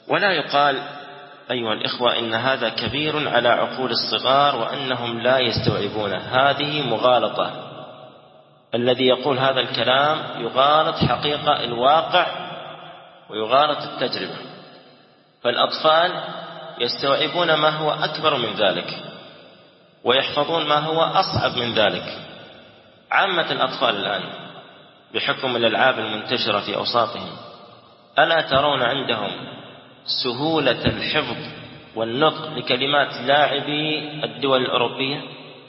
ولا يقال أيها الإخوة إن هذا كبير على عقول الصغار وأنهم لا يستوعبونه، هذه مغالطة. الذي يقول هذا الكلام يغالط حقيقة الواقع ويغالط التجربة. فالأطفال يستوعبون ما هو أكبر من ذلك ويحفظون ما هو أصعب من ذلك. عامة الأطفال الآن بحكم الألعاب المنتشرة في أوساطهم، ألا ترون عندهم سهولة الحفظ والنطق لكلمات لاعبي الدول الأوروبية؟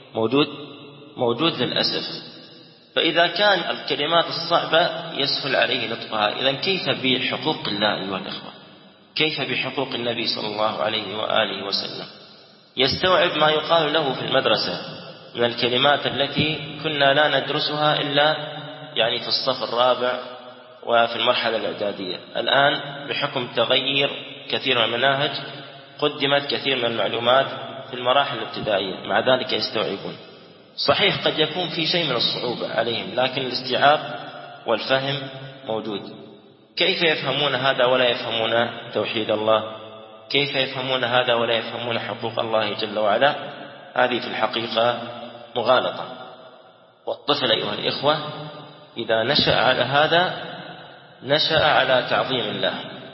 موجود للأسف. فإذا كان الكلمات الصعبة يسهل عليه نطقها، إذن كيف بحقوق الله أيها الإخوة؟ كيف بحقوق النبي صلى الله عليه وآله وسلم؟ يستوعب ما يقال له في المدرسة من الكلمات التي كنا لا ندرسها إلا في الصف الرابع وفي المرحلة الإعدادية. الآن بحكم تغيير كثير من المناهج قدمت كثير من المعلومات في المراحل الابتدائية، مع ذلك يستوعبون. صحيح قد يكون في شيء من الصعوبة عليهم، لكن الاستيعاب والفهم موجود. كيف يفهمون هذا ولا يفهمون توحيد الله؟ كيف يفهمون هذا ولا يفهمون حقوق الله جل وعلا؟ هذه في الحقيقة مغالطة. والطفل أيها الإخوة إذا نشأ على هذا نشأ على تعظيم الله،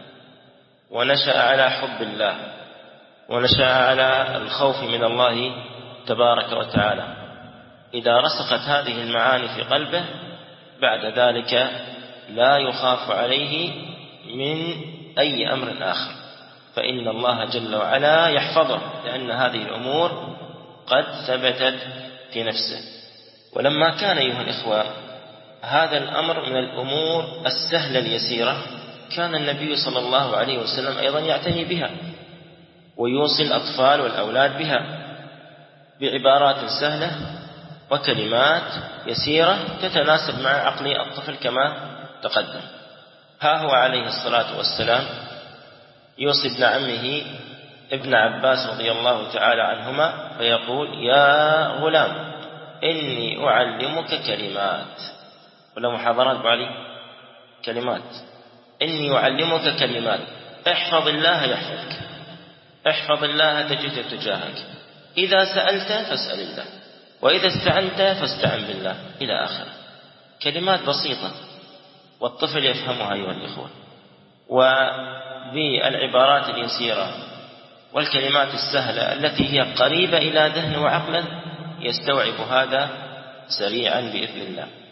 ونشأ على حب الله، ونشأ على الخوف من الله تبارك وتعالى. إذا رسخت هذه المعاني في قلبه بعد ذلك لا يخاف عليه من أي أمر آخر، فإن الله جل وعلا يحفظه، لأن هذه الأمور قد ثبتت في نفسه. ولما كان أيها الإخوة هذا الأمر من الأمور السهلة اليسيرة، كان النبي صلى الله عليه وسلم أيضا يعتني بها ويوصي الأطفال والأولاد بها بعبارات سهلة وكلمات يسيرة تتناسب مع عقل الطفل كما تقدم. ها هو عليه الصلاة والسلام يوصي ابن عمه ابن عباس رضي الله تعالى عنهما فيقول: يا غلام إني أعلمك كلمات. ولا محاضرات بعلي كلمات. إني أعلمك كلمات، احفظ الله يحفظك، احفظ الله تجده تجاهك، إذا سألت فاسأل الله، وإذا استعنت فاستعن بالله، إلى آخره. كلمات بسيطة والطفل يفهمها أيها الإخوة. وبالعبارات اليسيرة والكلمات السهلة التي هي قريبة إلى ذهن وعقله يستوعب هذا سريعا بإذن الله.